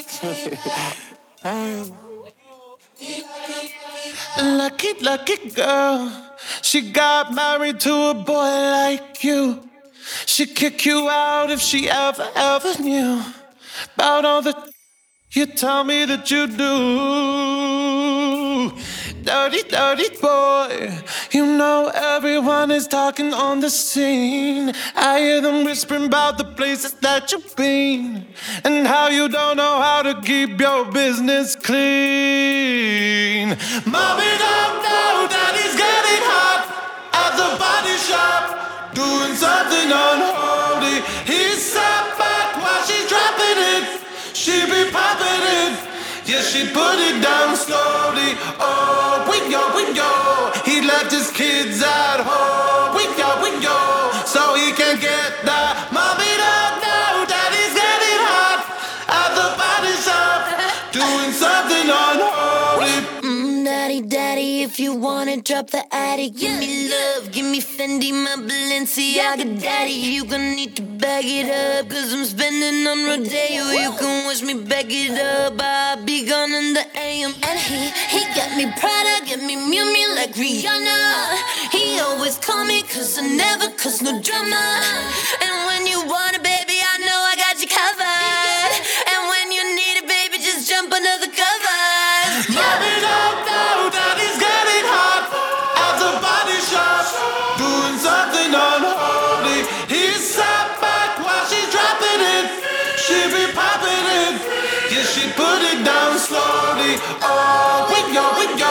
Lucky, lucky girl. She got married to a boy like you. She'd kick you out if she ever, ever knew about all the you tell me that you do. Dirty, dirty boy. You know everyone is talking on the scene. I hear them whispering about the places that you've been and how you don't know how to keep your business clean. Mommy don't know daddy's getting hot at the body shop, doing something unholy. He sat back while she's dropping it. She be popping it, yeah, she put it down slowly. Oh, we yo. He left his kids at home. We yo. So he can get that. Mommy don't know daddy's getting hot at the body shop, doing something unholy. Daddy, if you wanna drop the attic, give me love, give me Fendi, my Balenciaga, daddy. You gon' need to bag it up, cause I'm spending on Rodeo. You can wish me back it up, I'll be gone in the AM. And he got me Prada, get me Miu Miu like Rihanna. He always call me cause I never cause no drama. And when you want it, baby, I know I got you covered. And when you need it, baby, just jump under the covers. Mommy don't know daddy's getting hot at the body shop, doing something unholy. He sat back while she's dropping it. She be popping it, yeah, she put it down slowly. Oh, we yo.